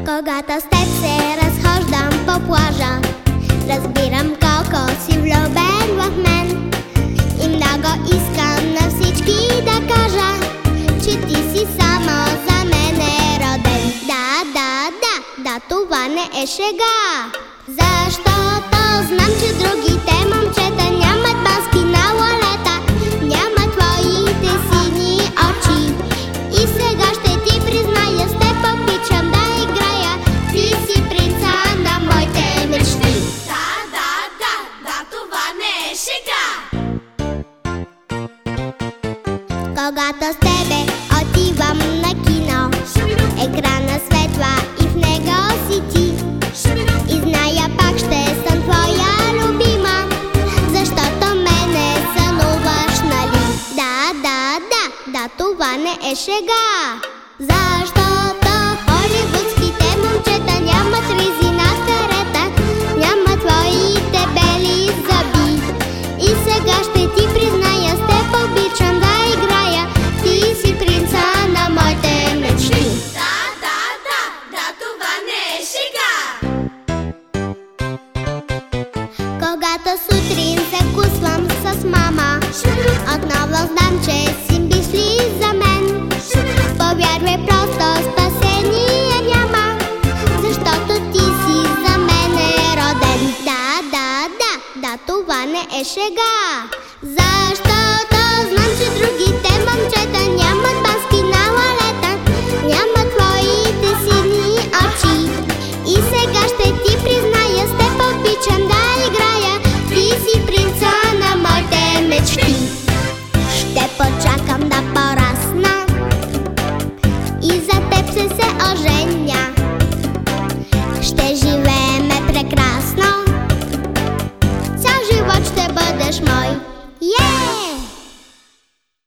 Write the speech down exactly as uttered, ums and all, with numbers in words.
Когато с теб се разхождам по плажа, разбирам колко си влюбен в мен. И много искам на всички да кажа, че ти си само за мен е роден. Да, да, да, да, това не е шега. Защото знам, че другите момчета нямат маски на лалета, нямат твоите сини очи. И сега ще ти призная, с теб обичам да играя. Ти си принца на моите мечти. Да, да, да, да, това не е шега. Когато с тебе отивам на кино, екрана светва и в него си ти. И зная, пак ще съм твоя любима, защото мене сънуваш, нали? Да, да, да, да, това не е шега. Защото холивудските момчета нямат ризи на карета, нямат твоите бели зъби. И сега ще ти призная, с теб обичам да играя. Ти си принца на моите мечти. Да, да, да, да, това не е шега. Когато сутрин се вкусвам с мама, отново знам, че си мисли за мен. Повярвай, просто спасение няма, защото ти си за мен е роден. Да, да, да, да, това не е шега.